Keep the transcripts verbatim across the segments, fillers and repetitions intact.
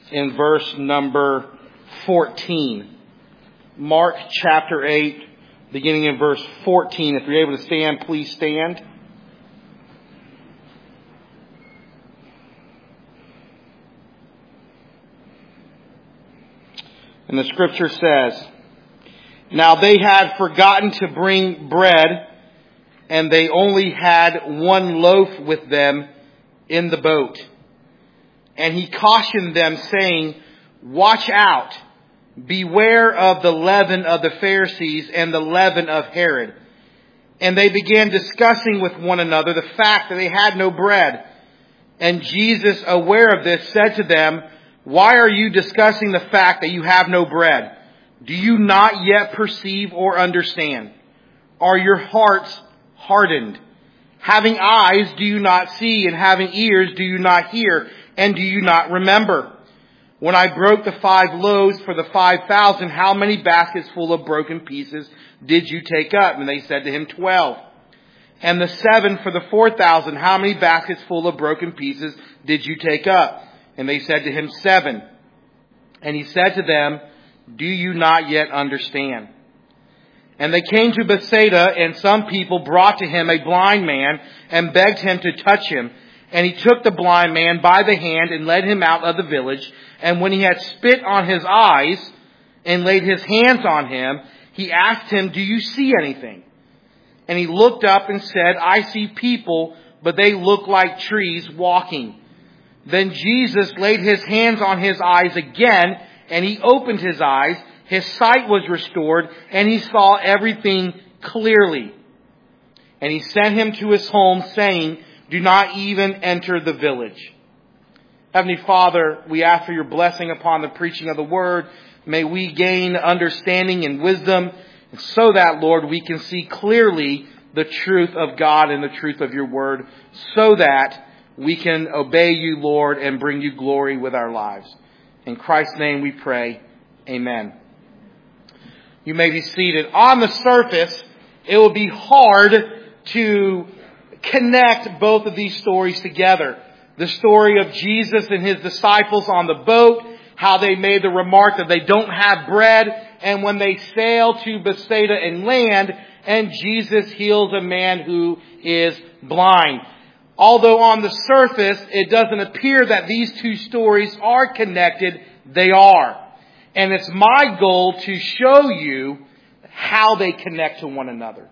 in verse number fourteen. Mark chapter eight, beginning in verse fourteen. If you're able to stand, please stand. And the scripture says, "Now they had forgotten to bring bread, and they only had one loaf with them in the boat. And he cautioned them, saying, 'Watch out, beware of the leaven of the Pharisees and the leaven of Herod.' And they began discussing with one another the fact that they had no bread. And Jesus, aware of this, said to them, 'Why are you discussing the fact that you have no bread? Do you not yet perceive or understand? Are your hearts hardened? Having eyes, do you not see? And having ears, do you not hear? And do you not remember? When I broke the five loaves for the five thousand, how many baskets full of broken pieces did you take up?' And they said to him, twelve. And the seven for the four thousand, how many baskets full of broken pieces did you take up? And they said to him, seven. And he said to them, 'Do you not yet understand?' And they came to Bethsaida, and some people brought to him a blind man and begged him to touch him. And he took the blind man by the hand and led him out of the village. And when he had spit on his eyes and laid his hands on him, he asked him, 'Do you see anything?' And he looked up and said, 'I see people, but they look like trees walking.' Then Jesus laid his hands on his eyes again, and he opened his eyes. His sight was restored, and he saw everything clearly. And he sent him to his home, saying, 'Do not even enter the village.'" Heavenly Father, we ask for your blessing upon the preaching of the word. May we gain understanding and wisdom, so that, Lord, we can see clearly the truth of God and the truth of your word, so that we can obey you, Lord, and bring you glory with our lives. In Christ's name we pray. Amen. You may be seated. On the surface, it will be hard to connect both of these stories together. The story of Jesus and his disciples on the boat, how they made the remark that they don't have bread, and when they sail to Bethsaida and land, and Jesus heals a man who is blind. Although on the surface, it doesn't appear that these two stories are connected, they are. And it's my goal to show you how they connect to one another.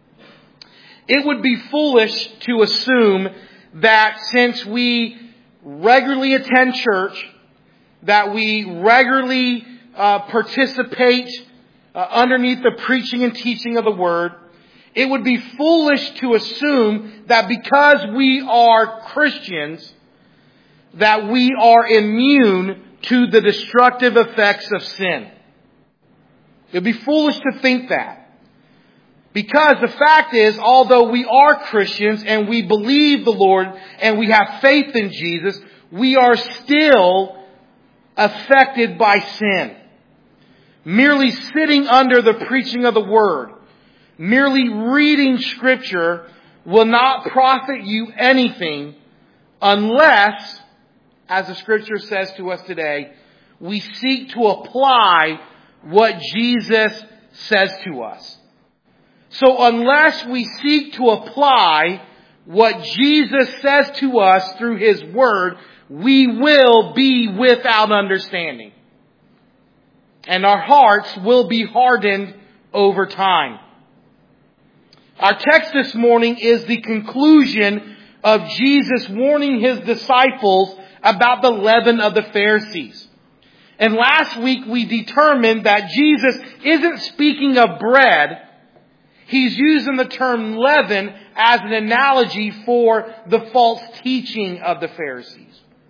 It would be foolish to assume that since we regularly attend church, that we regularly uh, participate uh, underneath the preaching and teaching of the word, it would be foolish to assume that because we are Christians, that we are immune to the destructive effects of sin. It would be foolish to think that. Because the fact is, although we are Christians and we believe the Lord and we have faith in Jesus, we are still affected by sin. Merely sitting under the preaching of the word, merely reading Scripture will not profit you anything unless, as the Scripture says to us today, we seek to apply what Jesus says to us. So unless we seek to apply what Jesus says to us through His Word, we will be without understanding. And our hearts will be hardened over time. Our text this morning is the conclusion of Jesus warning His disciples about the leaven of the Pharisees. And last week we determined that Jesus isn't speaking of bread. He's using the term leaven as an analogy for the false teaching of the Pharisees.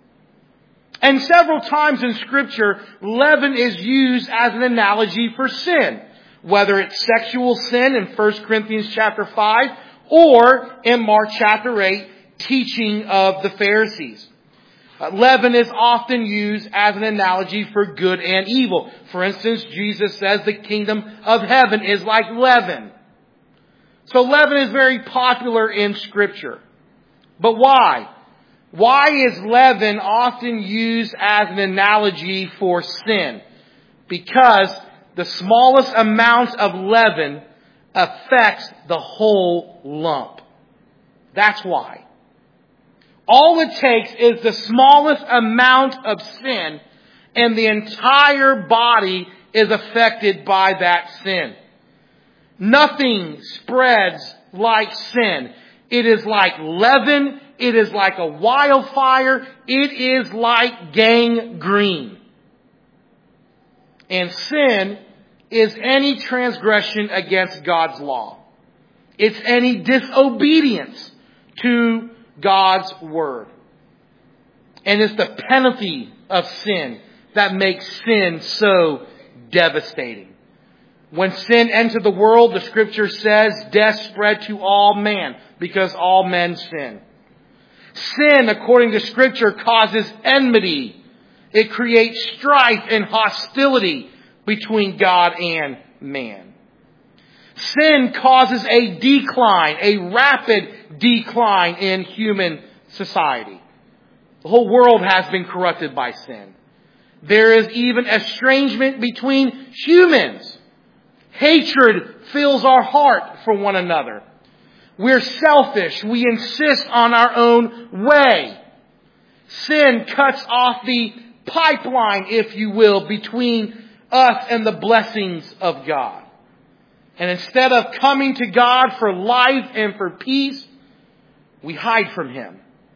And several times in Scripture, leaven is used as an analogy for sin. Whether it's sexual sin in First Corinthians chapter five or in Mark chapter eight, teaching of the Pharisees. Uh, leaven is often used as an analogy for good and evil. For instance, Jesus says the kingdom of heaven is like leaven. So leaven is very popular in Scripture. But why? Why is leaven often used as an analogy for sin? Because the smallest amount of leaven affects the whole lump. That's why. All it takes is the smallest amount of sin, and the entire body is affected by that sin. Nothing spreads like sin. It is like leaven. It is like a wildfire. It is like gangrene. And sin is any transgression against God's law. It's any disobedience to God's word. And it's the penalty of sin that makes sin so devastating. When sin entered the world, the scripture says, death spread to all men because all men sin. Sin, according to scripture, causes enmity. It creates strife and hostility between God and man. Sin causes a decline, a rapid decline in human society. The whole world has been corrupted by sin. There is even estrangement between humans. Hatred fills our heart for one another. We're selfish. We insist on our own way. Sin cuts off the pipeline, if you will, between us and the blessings of God. And instead of coming to God for life and for peace, we hide from Him.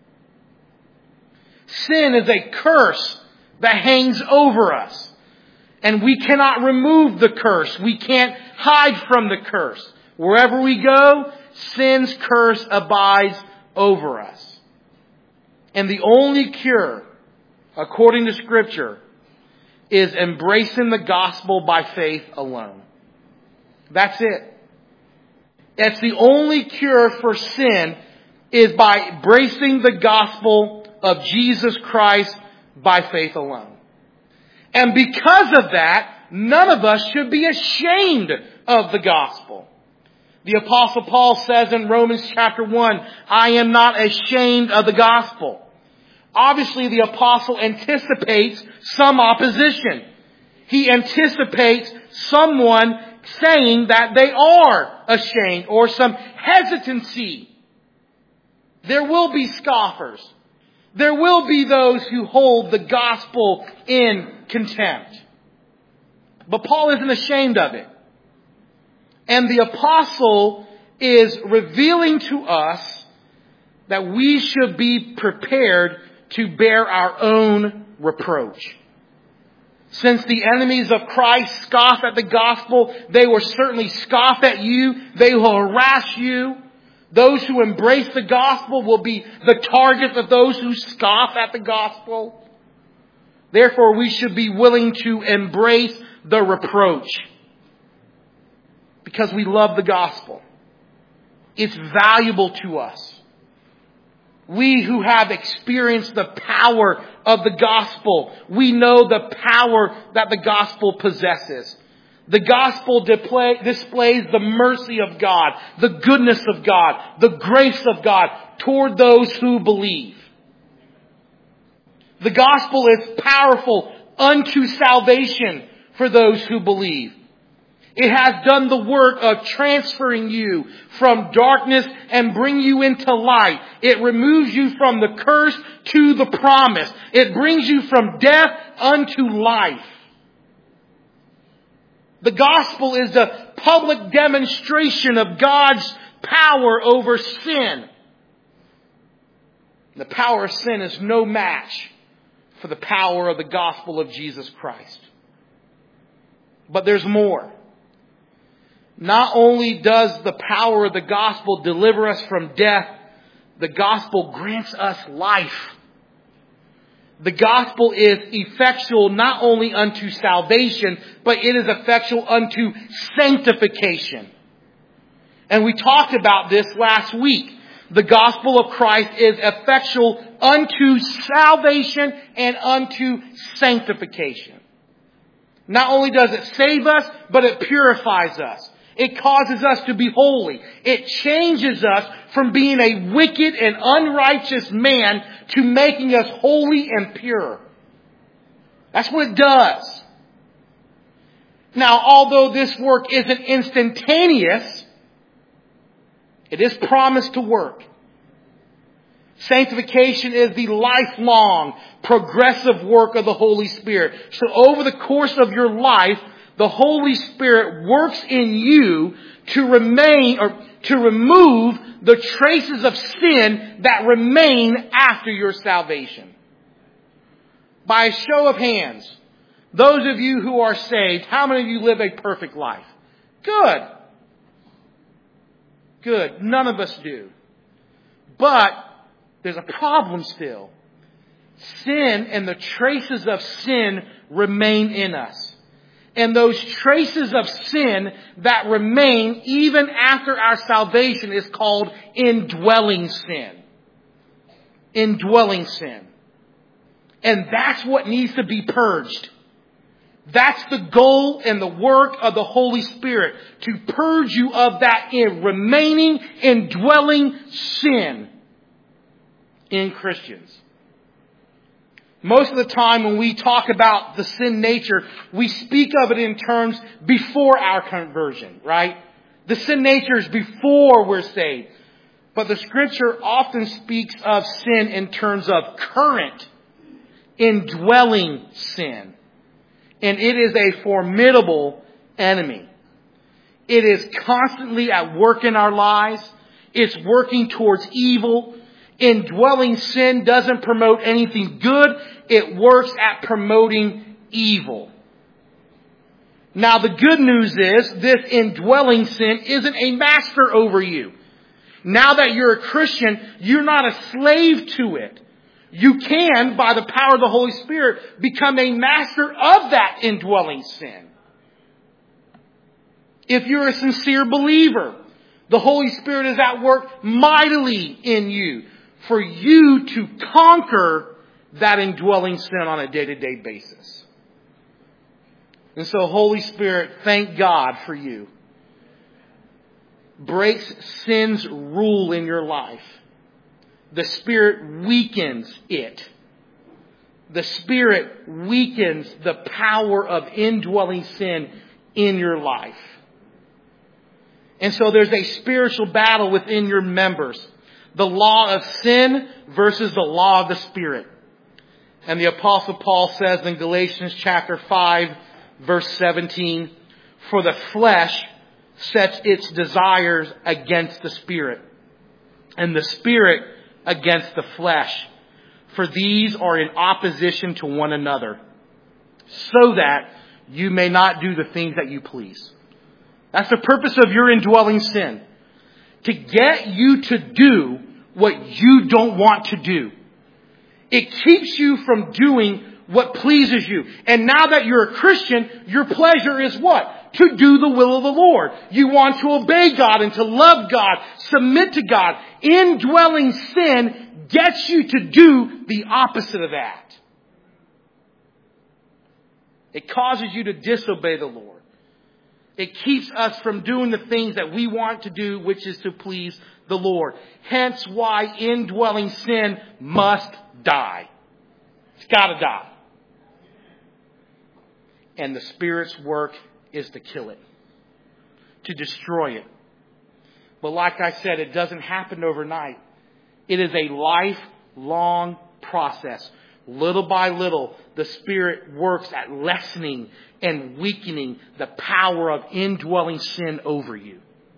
Sin is a curse that hangs over us. And we cannot remove the curse. We can't hide from the curse. Wherever we go, sin's curse abides over us. And the only cure, according to Scripture, is embracing the gospel by faith alone. That's it. That's the only cure for sin, is by embracing the gospel of Jesus Christ by faith alone. And because of that, none of us should be ashamed of the gospel. The Apostle Paul says in Romans chapter one, I am not ashamed of the gospel. Obviously, the Apostle anticipates some opposition. He anticipates someone saying that they are ashamed, or some hesitancy. There will be scoffers. There will be those who hold the gospel in contempt. But Paul isn't ashamed of it. And the apostle is revealing to us that we should be prepared to bear our own reproach. Since the enemies of Christ scoff at the gospel, they will certainly scoff at you. They will harass you. Those who embrace the gospel will be the target of those who scoff at the gospel. Therefore, we should be willing to embrace the reproach because we love the gospel. It's valuable to us. We who have experienced the power of the gospel, we know the power that the gospel possesses. The gospel displays the mercy of God, the goodness of God, the grace of God toward those who believe. The gospel is powerful unto salvation for those who believe. It has done the work of transferring you from darkness and bring you into light. It removes you from the curse to the promise. It brings you from death unto life. The gospel is a public demonstration of God's power over sin. The power of sin is no match for the power of the gospel of Jesus Christ. But there's more. Not only does the power of the gospel deliver us from death, the gospel grants us life. The gospel is effectual not only unto salvation, but it is effectual unto sanctification. And we talked about this last week. The gospel of Christ is effectual unto salvation and unto sanctification. Not only does it save us, but it purifies us. It causes us to be holy. It changes us from being a wicked and unrighteous man to making us holy and pure. That's what it does. Now, although this work isn't instantaneous, it is promised to work. Sanctification is the lifelong, progressive work of the Holy Spirit. So over the course of your life, the Holy Spirit works in you to remain or to remove the traces of sin that remain after your salvation. By a show of hands, those of you who are saved, how many of you live a perfect life? Good. Good. None of us do. But there's a problem still. Sin and the traces of sin remain in us. And those traces of sin that remain even after our salvation is called indwelling sin. Indwelling sin. And that's what needs to be purged. That's the goal and the work of the Holy Spirit. To purge you of that in remaining indwelling sin in Christians. Most of the time when we talk about the sin nature, we speak of it in terms before our conversion, right? The sin nature is before we're saved. But the Scripture often speaks of sin in terms of current, indwelling sin. And it is a formidable enemy. It is constantly at work in our lives. It's working towards evil. Indwelling sin doesn't promote anything good. It works at promoting evil. Now the good news is this indwelling sin isn't a master over you. Now that you're a Christian, you're not a slave to it. You can, by the power of the Holy Spirit, become a master of that indwelling sin. If you're a sincere believer, the Holy Spirit is at work mightily in you for you to conquer that indwelling sin on a day-to-day basis. And so, Holy Spirit, thank God for you. Breaks sin's rule in your life. The Spirit weakens it. The Spirit weakens the power of indwelling sin in your life. And so there's a spiritual battle within your members. The law of sin versus the law of the Spirit. And the Apostle Paul says in Galatians chapter five, verse seventeen, for the flesh sets its desires against the Spirit, and the Spirit against the flesh. For these are in opposition to one another, so that you may not do the things that you please. That's the purpose of your indwelling sin. To get you to do what you don't want to do. It keeps you from doing what pleases you. And now that you're a Christian, your pleasure is what? To do the will of the Lord. You want to obey God and to love God, submit to God. Indwelling sin gets you to do the opposite of that. It causes you to disobey the Lord. It keeps us from doing the things that we want to do, which is to please the Lord. Hence why indwelling sin must die. It's got to die. And the Spirit's work is to kill it, to destroy it. But like I said, it doesn't happen overnight. It is a lifelong process. Little by little, the Spirit works at lessening and weakening the power of indwelling sin over you.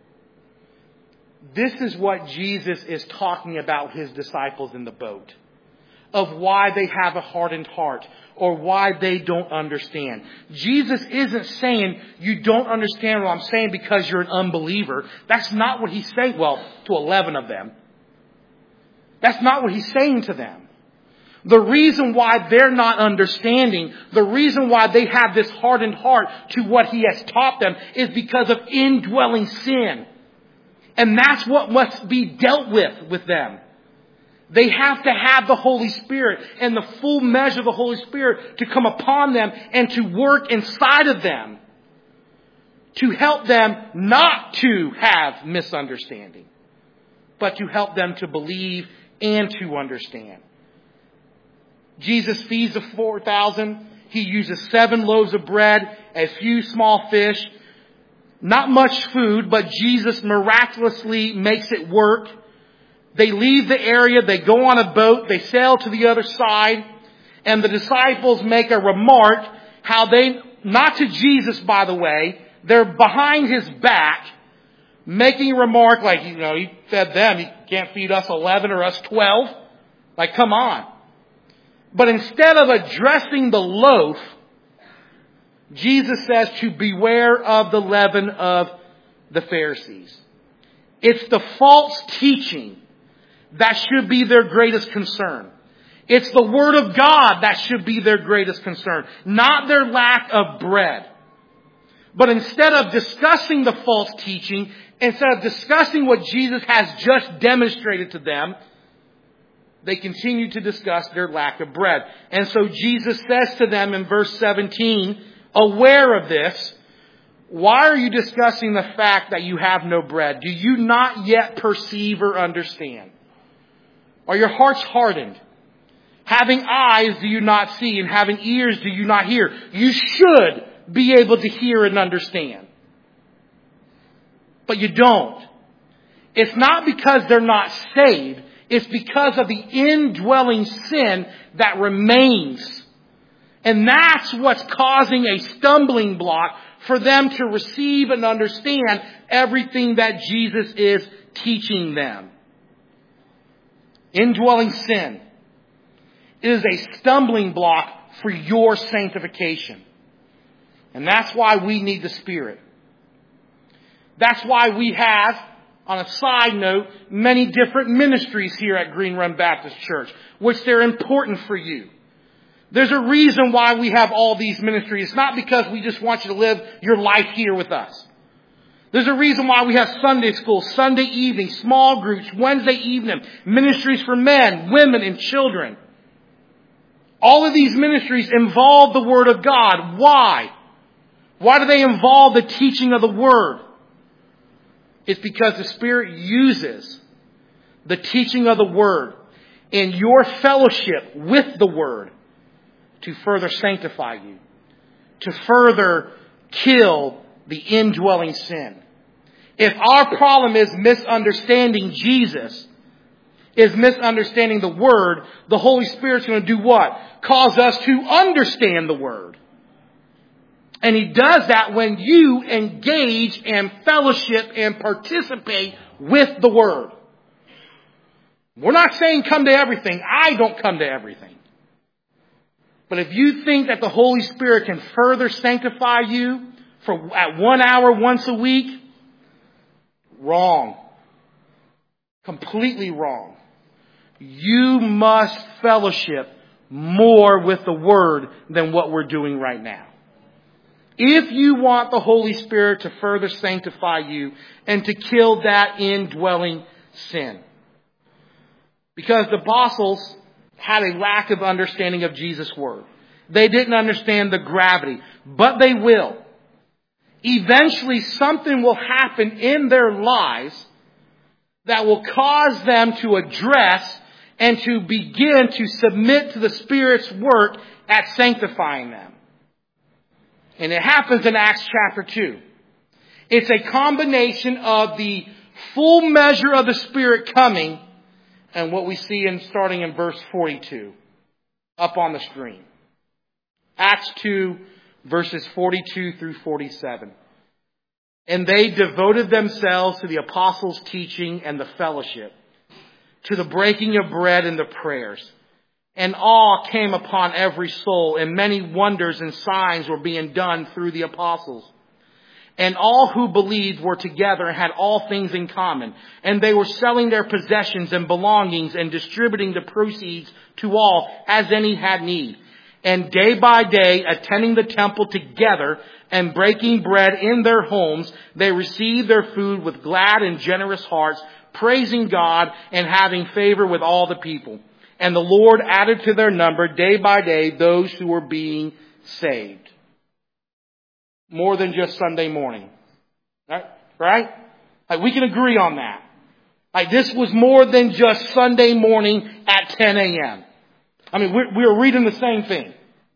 This is what Jesus is talking about his disciples in the boat. Of why they have a hardened heart. Or why they don't understand. Jesus isn't saying you don't understand what I'm saying because you're an unbeliever. That's not what he's saying. Well, to eleven of them. That's not what he's saying to them. The reason why they're not understanding, the reason why they have this hardened heart to what he has taught them is because of indwelling sin. And that's what must be dealt with with them. They have to have the Holy Spirit and the full measure of the Holy Spirit to come upon them and to work inside of them to help them not to have misunderstanding, but to help them to believe and to understand. Jesus feeds the four thousand. He uses seven loaves of bread, a few small fish. Not much food, but Jesus miraculously makes it work. They leave the area, they go on a boat, they sail to the other side, and the disciples make a remark how they, not to Jesus by the way, they're behind his back, making a remark like, you know, he fed them, he can't feed us eleven or us twelve. Like, come on. But instead of addressing the loaf, Jesus says to beware of the leaven of the Pharisees. It's the false teaching that should be their greatest concern. It's the Word of God that should be their greatest concern, not their lack of bread. But instead of discussing the false teaching, instead of discussing what Jesus has just demonstrated to them, they continue to discuss their lack of bread. And so Jesus says to them in verse seventeen, aware of this, why are you discussing the fact that you have no bread? Do you not yet perceive or understand? Are your hearts hardened? Having eyes do you not see, and having ears do you not hear? You should be able to hear and understand. But you don't. It's not because they're not saved. It's because of the indwelling sin that remains. And that's what's causing a stumbling block for them to receive and understand everything that Jesus is teaching them. Indwelling sin is a stumbling block for your sanctification. And that's why we need the Spirit. That's why we have, on a side note, many different ministries here at Green Run Baptist Church, which they're important for you. There's a reason why we have all these ministries. It's not because we just want you to live your life here with us. There's a reason why we have Sunday school, Sunday evening, small groups, Wednesday evening, ministries for men, women, and children. All of these ministries involve the Word of God. Why? Why do they involve the teaching of the Word? It's because the Spirit uses the teaching of the Word in your fellowship with the Word to further sanctify you, to further kill the indwelling sin. If our problem is misunderstanding Jesus, is misunderstanding the Word, the Holy Spirit's going to do what? Cause us to understand the Word. And He does that when you engage and fellowship and participate with the Word. We're not saying come to everything. I don't come to everything. But if you think that the Holy Spirit can further sanctify you for at one hour once a week, wrong. Completely wrong. You must fellowship more with the Word than what we're doing right now. If you want the Holy Spirit to further sanctify you and to kill that indwelling sin. Because the apostles had a lack of understanding of Jesus' Word. They didn't understand the gravity, but they will. Eventually something will happen in their lives that will cause them to address and to begin to submit to the Spirit's work at sanctifying them. And it happens in Acts chapter two. It's a combination of the full measure of the Spirit coming and what we see in starting in verse forty-two up on the screen. Acts two, verses forty-two through forty-seven. And they devoted themselves to the apostles' teaching and the fellowship, to the breaking of bread and the prayers. And awe came upon every soul, and many wonders and signs were being done through the apostles. And all who believed were together and had all things in common. And they were selling their possessions and belongings and distributing the proceeds to all as any had need. And day by day, attending the temple together and breaking bread in their homes, they received their food with glad and generous hearts, praising God and having favor with all the people. And the Lord added to their number day by day those who were being saved. More than just Sunday morning. Right? Right? Like, we can agree on that. Like, this was more than just Sunday morning at ten a.m. I mean, we're, we're reading the same thing.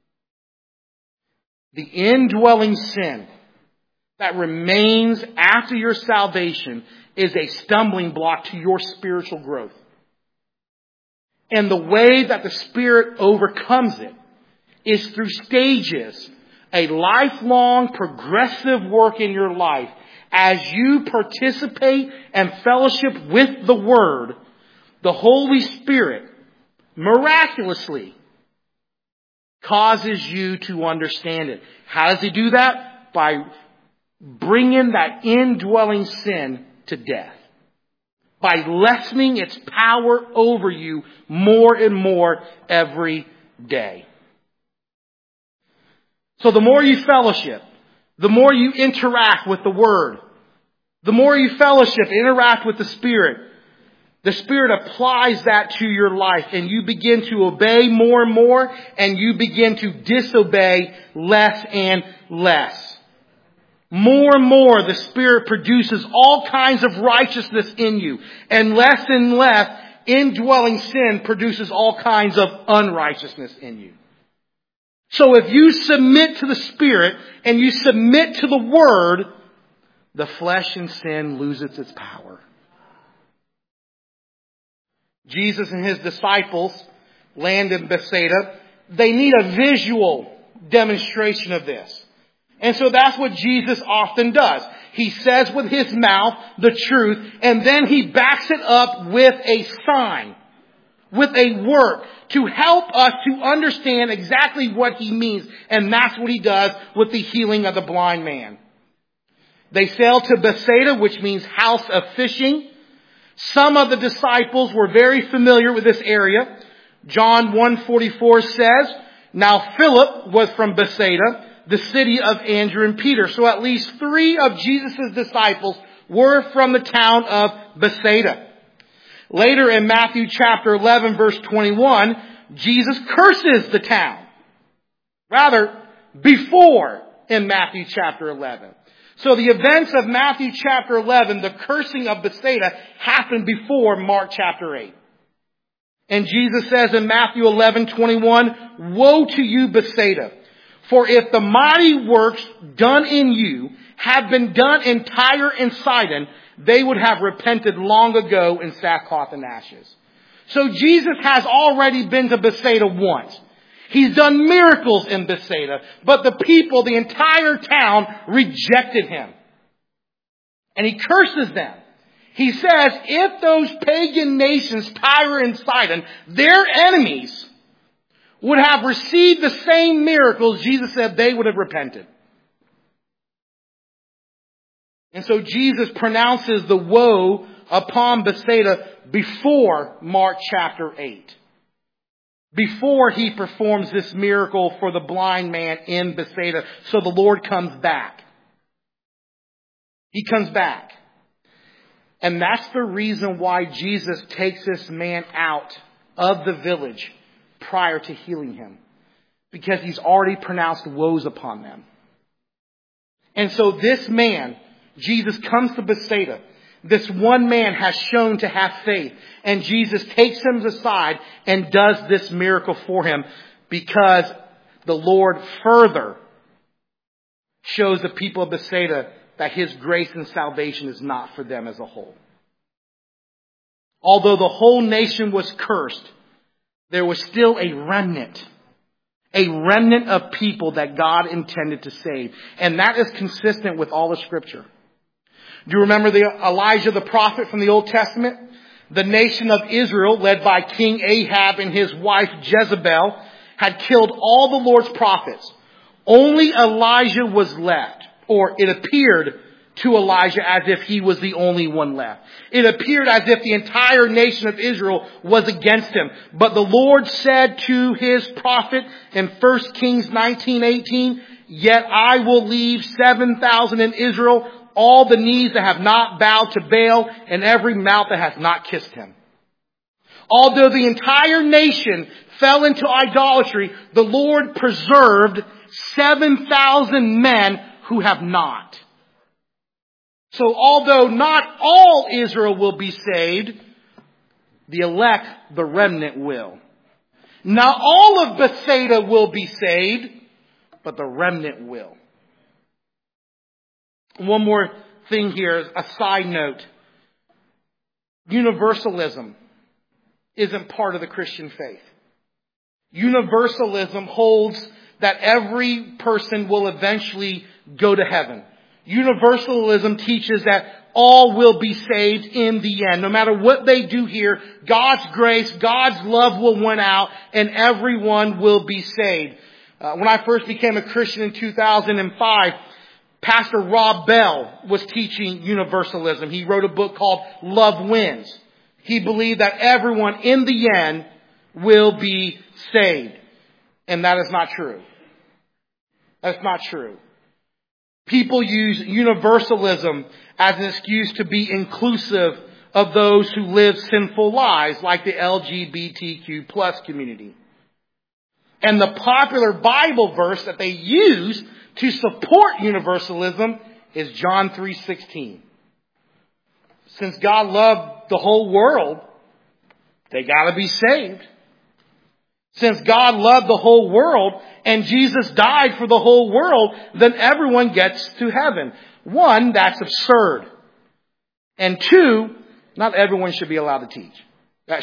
The indwelling sin that remains after your salvation is a stumbling block to your spiritual growth. And the way that the Spirit overcomes it is through stages, a lifelong progressive work in your life. As you participate and fellowship with the Word, the Holy Spirit miraculously causes you to understand it. How does He do that? By bringing that indwelling sin to death. By lessening its power over you more and more every day. So the more you fellowship, the more you interact with the Word, the more you fellowship, interact with the Spirit, the Spirit applies that to your life and you begin to obey more and more and you begin to disobey less and less. More and more the Spirit produces all kinds of righteousness in you, and less and less indwelling sin produces all kinds of unrighteousness in you. So if you submit to the Spirit and you submit to the Word, the flesh and sin loses its power. Jesus and His disciples land in Bethsaida. They need a visual demonstration of this. And so that's what Jesus often does. He says with His mouth the truth, and then He backs it up with a sign, with a work, to help us to understand exactly what He means. And that's what He does with the healing of the blind man. They sailed to Bethsaida, which means house of fishing. Some of the disciples were very familiar with this area. John one forty-four says, now Philip was from Bethsaida, the city of Andrew and Peter. So at least three of Jesus' disciples were from the town of Bethsaida. Later in Matthew chapter eleven, verse twenty-one, Jesus curses the town. Rather, before in Matthew chapter eleven. So the events of Matthew chapter eleven, the cursing of Bethsaida, happened before Mark chapter eight. And Jesus says in Matthew eleven twenty-one, woe to you, Bethsaida! For if the mighty works done in you had been done in Tyre and Sidon, they would have repented long ago in sackcloth and ashes. So Jesus has already been to Bethsaida once. He's done miracles in Bethsaida, but the people, the entire town, rejected Him. And He curses them. He says, if those pagan nations, Tyre and Sidon, their enemies, would have received the same miracles, Jesus said they would have repented. And so Jesus pronounces the woe upon Bethsaida before Mark chapter eight. Before He performs this miracle for the blind man in Bethsaida. So the Lord comes back. He comes back. And that's the reason why Jesus takes this man out of the village prior to healing him. Because He's already pronounced woes upon them. And so this man, Jesus comes to Bethsaida. This one man has shown to have faith. And Jesus takes him aside and does this miracle for him. Because the Lord further shows the people of Bethsaida that His grace and salvation is not for them as a whole. Although the whole nation was cursed, there was still a remnant. A remnant of people that God intended to save. And that is consistent with all the Scripture. Do you remember the Elijah the prophet from the Old Testament? The nation of Israel, led by King Ahab and his wife Jezebel, had killed all the Lord's prophets. Only Elijah was left, or it appeared to Elijah as if he was the only one left. It appeared as if the entire nation of Israel was against him. But the Lord said to His prophet in First Kings nineteen eighteen, yet I will leave seven thousand in Israel, all the knees that have not bowed to Baal, and every mouth that has not kissed him. Although the entire nation fell into idolatry, the Lord preserved seven thousand men who have not. So although not all Israel will be saved, the elect, the remnant, will. Not all of Bethsaida will be saved, but the remnant will. One more thing here, a side note. Universalism isn't part of the Christian faith. Universalism holds that every person will eventually go to heaven. Universalism teaches that all will be saved in the end. No matter what they do here, God's grace, God's love will win out and everyone will be saved. Uh, when I first became a Christian in two thousand five, Pastor Rob Bell was teaching universalism. He wrote a book called Love Wins. He believed that everyone in the end will be saved. And that is not true. That's not true. People use universalism as an excuse to be inclusive of those who live sinful lives, like the L G B T Q plus community. And the popular Bible verse that they use to support universalism is John three sixteen. Since God loved the whole world, they gotta be saved. Since God loved the whole world and Jesus died for the whole world, then everyone gets to heaven. One, that's absurd. And two, not everyone should be allowed to teach. That's,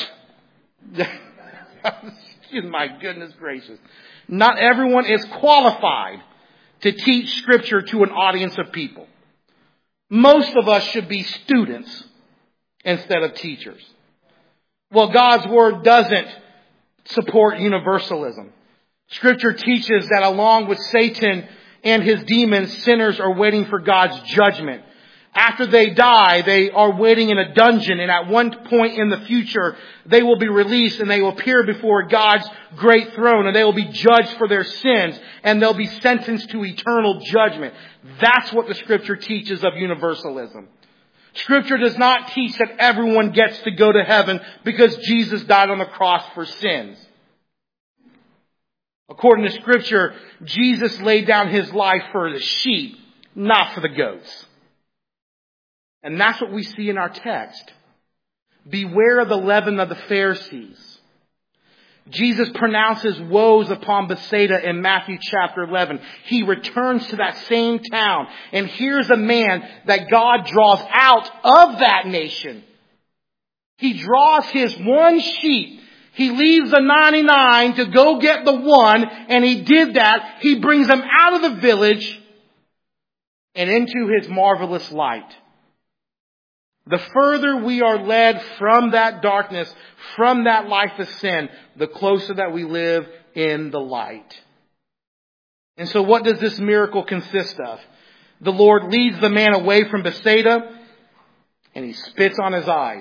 my goodness gracious. Not everyone is qualified to teach Scripture to an audience of people. Most of us should be students instead of teachers. Well, God's Word doesn't support universalism. Scripture teaches that along with Satan and his demons, sinners are waiting for God's judgment. After they die, they are waiting in a dungeon, and at one point in the future, they will be released and they will appear before God's great throne, and they will be judged for their sins, and they'll be sentenced to eternal judgment. That's what the Scripture teaches of universalism. Scripture does not teach that everyone gets to go to heaven because Jesus died on the cross for sins. According to Scripture, Jesus laid down His life for the sheep, not for the goats. And that's what we see in our text. Beware of the leaven of the Pharisees. Jesus pronounces woes upon Bethsaida in Matthew chapter eleven. He returns to that same town. And here's a man that God draws out of that nation. He draws his one sheep. He leaves the ninety-nine to go get the one. And he did that. He brings them out of the village and into His marvelous light. The further we are led from that darkness, from that life of sin, the closer that we live in the light. And so what does this miracle consist of? The Lord leads the man away from Bethsaida and He spits on his eyes.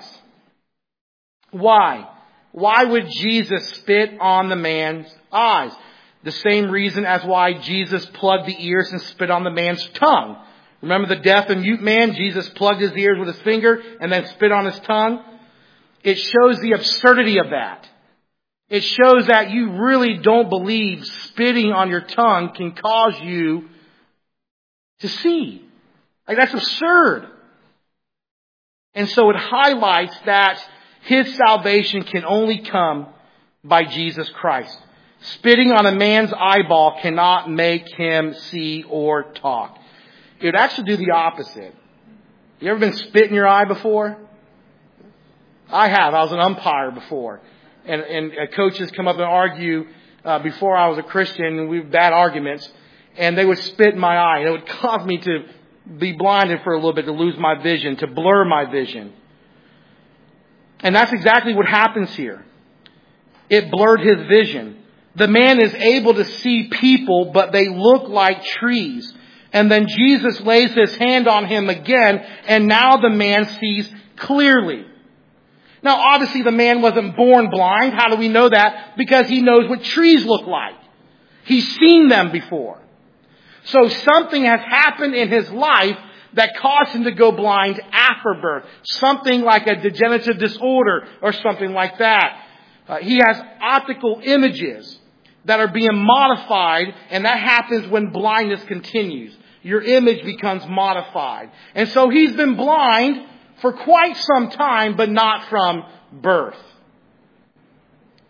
Why? Why would Jesus spit on the man's eyes? The same reason as why Jesus plugged the ears and spit on the man's tongue. Remember the deaf and mute man? Jesus plugged his ears with his finger and then spit on his tongue. It shows the absurdity of that. It shows that you really don't believe spitting on your tongue can cause you to see. Like, that's absurd. And so it highlights that his salvation can only come by Jesus Christ. Spitting on a man's eyeball cannot make him see or talk. It would actually do the opposite. You ever been spit in your eye before? I have. I was an umpire before. And, and coaches come up and argue uh, before I was a Christian, and we had bad arguments. And they would spit in my eye. And it would cause me to be blinded for a little bit, to lose my vision, to blur my vision. And that's exactly what happens here. It blurred his vision. The man is able to see people, but they look like trees. And then Jesus lays His hand on him again, and now the man sees clearly. Now, obviously, the man wasn't born blind. How do we know that? Because he knows what trees look like. He's seen them before. So something has happened in his life that caused him to go blind after birth. Something like a degenerative disorder or something like that. Uh, he has optical images that are being modified, and that happens when blindness continues. Your image becomes modified. And so he's been blind for quite some time, but not from birth.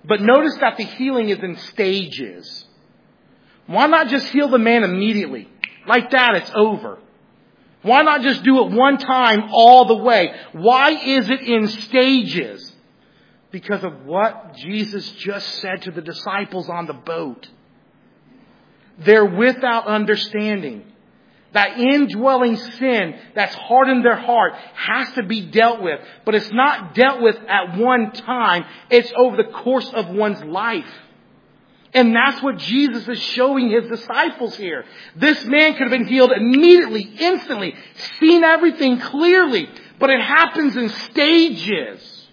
But notice that the healing is in stages. Why not just heal the man immediately? Like that, it's over. Why not just do it one time all the way? Why is it in stages? Because of what Jesus just said to the disciples on the boat. They're without understanding. That indwelling sin that's hardened their heart has to be dealt with. But it's not dealt with at one time. It's over the course of one's life. And that's what Jesus is showing his disciples here. This man could have been healed immediately, instantly, seen everything clearly. But it happens in stages.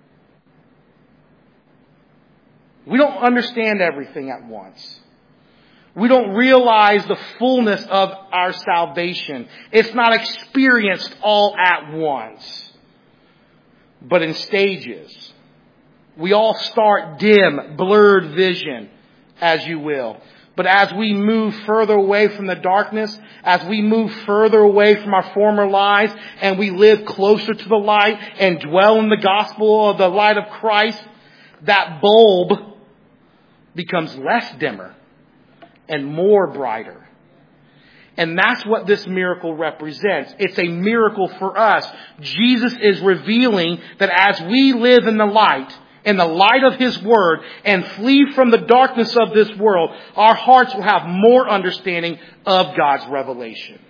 We don't understand everything at once. We don't realize the fullness of our salvation. It's not experienced all at once, but in stages. We all start dim, blurred vision, as you will. But as we move further away from the darkness, as we move further away from our former lives, and we live closer to the light and dwell in the gospel of the light of Christ, that bulb becomes less dimmer and more brighter. And that's what this miracle represents. It's a miracle for us. Jesus is revealing that as we live in the light, in the light of His Word, and flee from the darkness of this world, our hearts will have more understanding of God's revelation.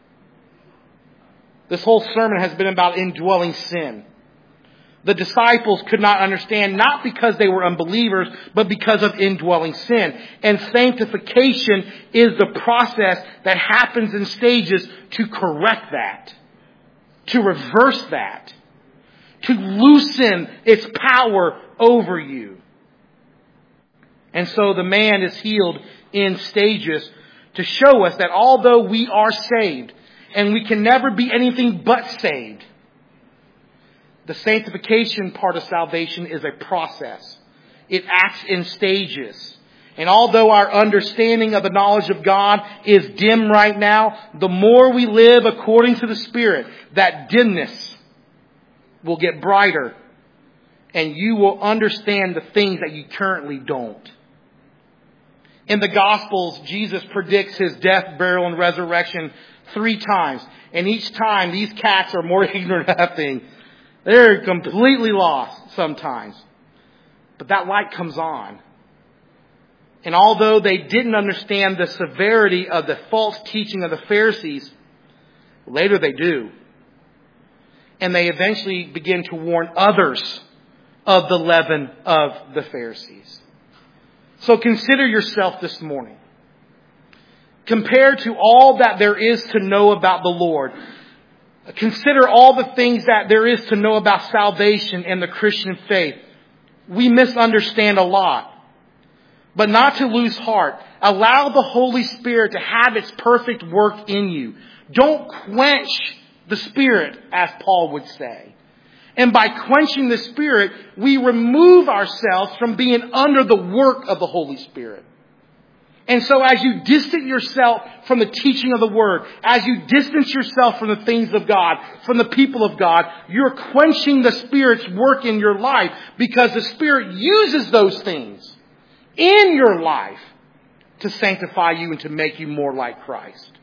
This whole sermon has been about indwelling sin. The disciples could not understand, not because they were unbelievers, but because of indwelling sin. And sanctification is the process that happens in stages to correct that, to reverse that, to loosen its power over you. And so the man is healed in stages to show us that although we are saved, and we can never be anything but saved, the sanctification part of salvation is a process. It acts in stages. And although our understanding of the knowledge of God is dim right now, the more we live according to the Spirit, that dimness will get brighter. And you will understand the things that you currently don't. In the Gospels, Jesus predicts His death, burial, and resurrection three times. And each time, these cats are more ignorant of that thing. They're completely lost sometimes. But that light comes on. And although they didn't understand the severity of the false teaching of the Pharisees, later they do. And they eventually begin to warn others of the leaven of the Pharisees. So consider yourself this morning. Compared to all that there is to know about the Lord, consider all the things that there is to know about salvation and the Christian faith. We misunderstand a lot. But not to lose heart. Allow the Holy Spirit to have its perfect work in you. Don't quench the Spirit, as Paul would say. And by quenching the Spirit, we remove ourselves from being under the work of the Holy Spirit. And so as you distance yourself from the teaching of the Word, as you distance yourself from the things of God, from the people of God, you're quenching the Spirit's work in your life, because the Spirit uses those things in your life to sanctify you and to make you more like Christ.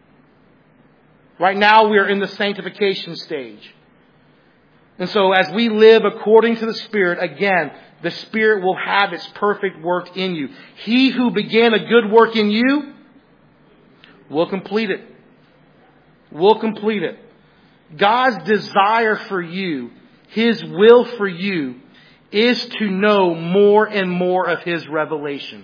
Right now we are in the sanctification stage. And so as we live according to the Spirit, again, the Spirit will have its perfect work in you. He who began a good work in you will complete it. Will complete it. God's desire for you, His will for you, is to know more and more of His revelation.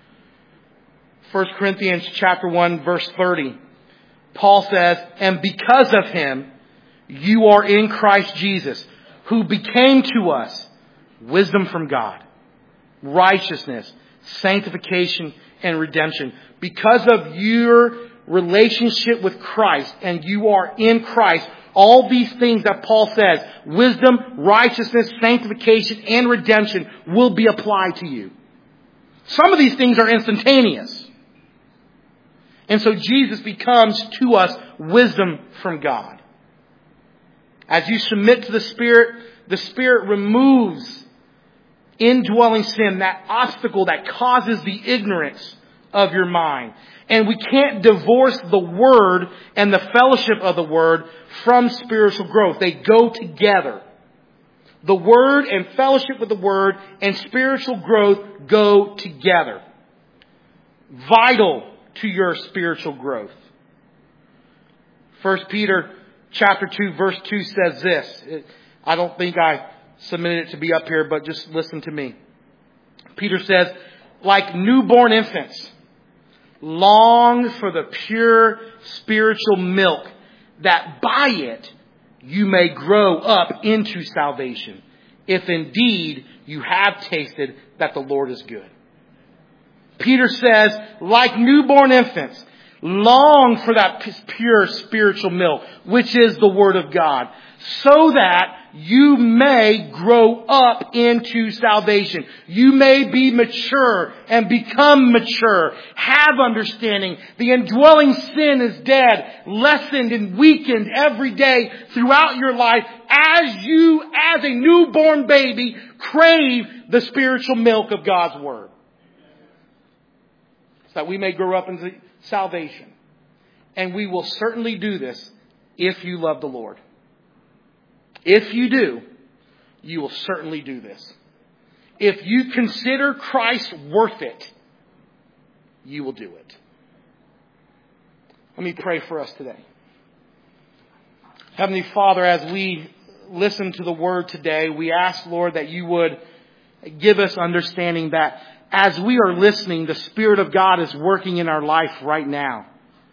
First Corinthians chapter one, verse thirty. Paul says, "And because of Him, you are in Christ Jesus, who became to us wisdom from God, righteousness, sanctification, and redemption." Because of your relationship with Christ and you are in Christ, all these things that Paul says, wisdom, righteousness, sanctification, and redemption, will be applied to you. Some of these things are instantaneous. And so Jesus becomes to us wisdom from God. As you submit to the Spirit, the Spirit removes indwelling sin, that obstacle that causes the ignorance of your mind. And we can't divorce the Word and the fellowship of the Word from spiritual growth. They go together. The Word and fellowship with the Word and spiritual growth go together. Vital to your spiritual growth. First Peter chapter two verse two says this. I don't think I submitted it to be up here, but just listen to me. Peter says, like newborn infants, long for the pure spiritual milk, that by it you may grow up into salvation, if indeed you have tasted that the Lord is good. Peter says, like newborn infants, long for that pure spiritual milk, which is the Word of God, so that you may grow up into salvation. You may be mature and become mature. Have understanding. The indwelling sin is dead, lessened and weakened every day throughout your life as you, as a newborn baby, crave the spiritual milk of God's Word. So that we may grow up into salvation. And we will certainly do this if you love the Lord. If you do, you will certainly do this. If you consider Christ worth it, you will do it. Let me pray for us today. Heavenly Father, as we listen to the Word today, we ask, Lord, that you would give us understanding that as we are listening, the Spirit of God is working in our life right now.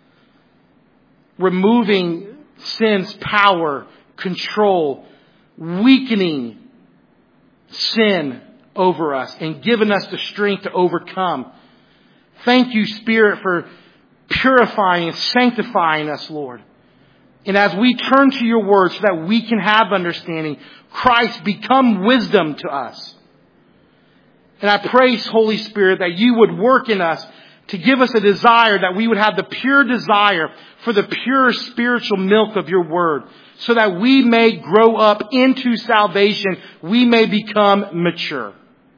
Removing sin's power, control, weakening sin over us and giving us the strength to overcome. Thank you, Spirit, for purifying and sanctifying us, Lord. And as we turn to your word so that we can have understanding, Christ, become wisdom to us. And I pray, Holy Spirit, that you would work in us to give us a desire, that we would have the pure desire for the pure spiritual milk of your word, so that we may grow up into salvation, we may become mature.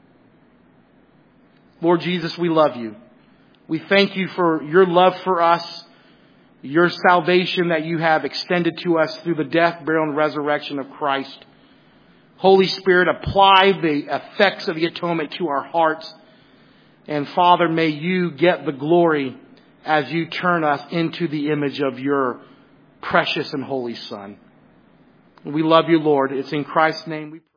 Lord Jesus, we love you. We thank you for your love for us, your salvation that you have extended to us through the death, burial, and resurrection of Christ. Holy Spirit, apply the effects of the atonement to our hearts. And Father, may you get the glory as you turn us into the image of your precious and holy Son. We love you, Lord. It's in Christ's name we pray.